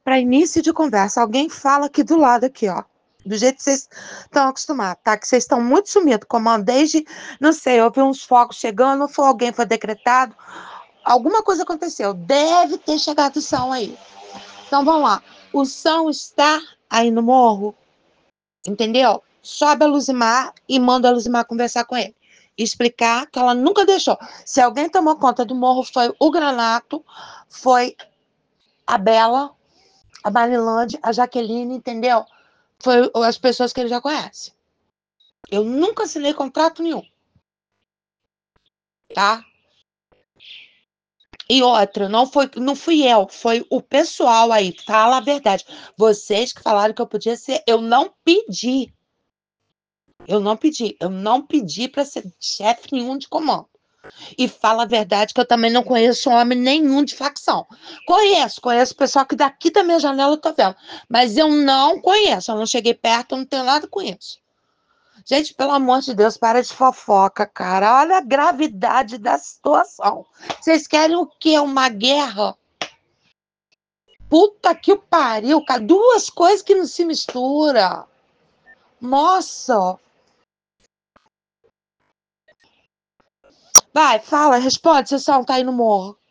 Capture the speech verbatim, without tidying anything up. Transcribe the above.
para início de conversa, alguém fala aqui do lado, aqui, ó. Do jeito que vocês estão acostumados, tá? Que vocês estão muito sumidos, como desde, não sei, houve uns fogos chegando, foi alguém foi decretado, alguma coisa aconteceu, deve ter chegado o som aí. Então vamos lá, o som está aí no morro, entendeu? Sobe a Luzimar e manda a Luzimar conversar com ele, explicar que ela nunca deixou. Se alguém tomou conta do morro foi o Granato, foi a Bela, a Marilande, a Jaqueline, entendeu? Foi as pessoas que ele já conhece. Eu nunca assinei contrato nenhum. Tá? E outra, não, foi, não fui eu, foi o pessoal aí. Fala a verdade. Vocês que falaram que eu podia ser, eu não pedi. Eu não pedi. Eu não pedi para ser chefe nenhum de comando. E fala a verdade que eu também não conheço homem nenhum de facção. Conheço, conheço o pessoal que daqui da minha janela eu tô vendo. Mas eu não conheço, eu não cheguei perto, eu não tenho nada com isso. Gente, pelo amor de Deus, para de fofoca, cara. Olha a gravidade da situação. Vocês querem o quê? Uma guerra? Puta que o pariu, cara. Duas coisas que não se misturam. Nossa. Vai, fala, responde, vocês só tá aí no morro.